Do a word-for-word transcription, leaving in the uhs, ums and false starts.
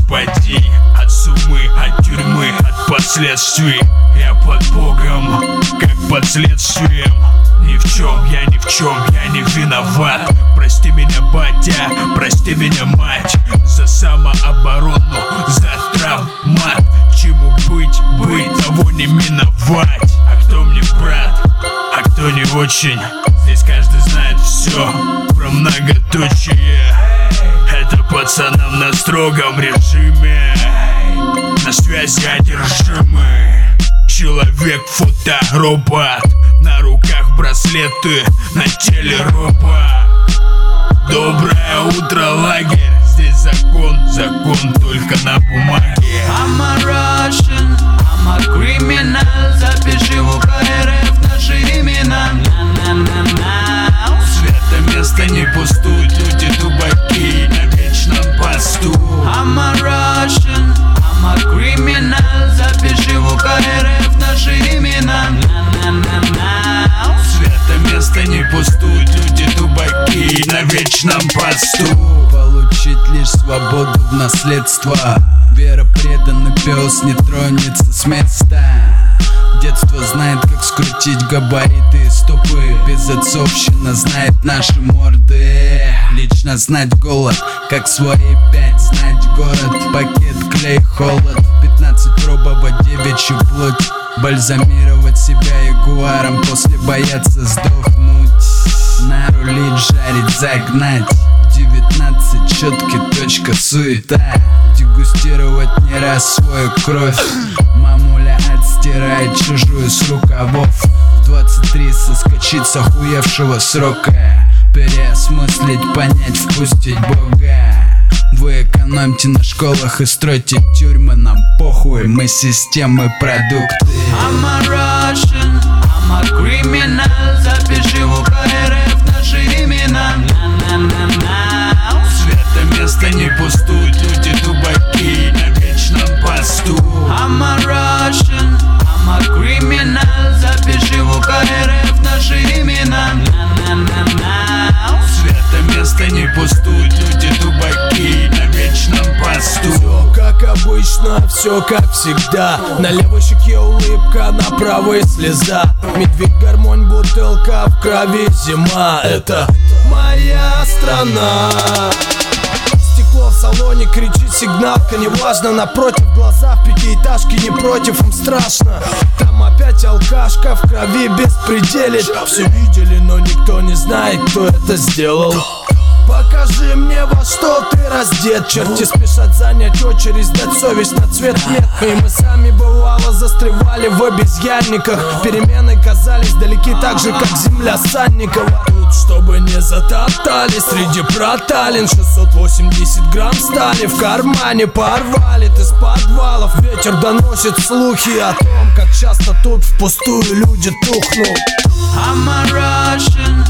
Спади от сумы, от тюрьмы, от последствий. Я под Богом, как под следствием. Ни в чем, я ни в чем, я не виноват. Прости меня, батя, прости меня, мать, за самооборону, за травмат. Чему быть, быть, того не миновать. А кто мне брат, а кто не очень? Здесь каждый знает все про многоточие. Это пацанам на строгом режиме, на связи одержимый. Человек, фоторобот, на руках браслеты, на теле робот. Доброе утро, лагерь. Здесь закон, закон только на бумаге. I'm a Russian, I'm a criminal. Запиши в УКРФ наши имена. На-на-на-на. Свято место не пустует, люди дубаки на вечном посту. I'm a Russian, I'm a criminal. Запиши в УКРФ наши имена. На-на-на-на. Свято место не пустует, люди дубаки на вечном посту. Получить лишь свободу в наследство. Вера, преданный пес не тронется с места. Детство знает, как скрутить габариты и стопы. Безотцовщина знает наши морды. Лично знать голод, как свои пять. Знать город, пакет, клей, холод. Пятнадцать пробовать девичью плоть. Бальзамировать себя ягуаром, после бояться сдохнуть. Нарулить, жарить, загнать. девятнадцать, четки, точка, суета. Дегустировать не раз свою кровь. Мамуля отстирает чужую с рукавов. В двадцать три соскочить с охуевшего срока. Переосмыслить, понять, впустить Бога. Вы экономьте на школах и стройте тюрьмы. Нам похуй, мы системы, продукты. I'm a Russian, I'm a criminal. Запиши в УКРФ наши имена. На-на-на-на. Свято место не пустует, люди дубаки на вечном посту. I'm a Russian, I'm a criminal. Запиши в УКРФ наши имена. На-на-на-на. Свято место не пустует, люди дубаки на вечном посту. Все как обычно, все как всегда. На левой щеке улыбка, на правой слеза. Медведь, гармонь, бутылка, в крови зима. Это моя страна. Стекло в салоне, кричит сигналка. Неважно, напротив, глаза в пятиэтажке не против, им страшно. Там опять алкашка, в крови беспределит. Все видели, но никто не знает, кто это сделал. Покажи мне, во что ты раздет. Черти спешат занять очередь, сдать совесть на цвет нет. И мы сами бывало застревали в обезьянниках. Перемены казались далеки так же, как земля Санникова. Тут, чтобы не затоптали среди проталин. Шестьсот восемьдесят грамм стали в кармане порвали. Из подвалов ветер доносит слухи о том, как часто тут впустую люди тухнут. I'm a Russian,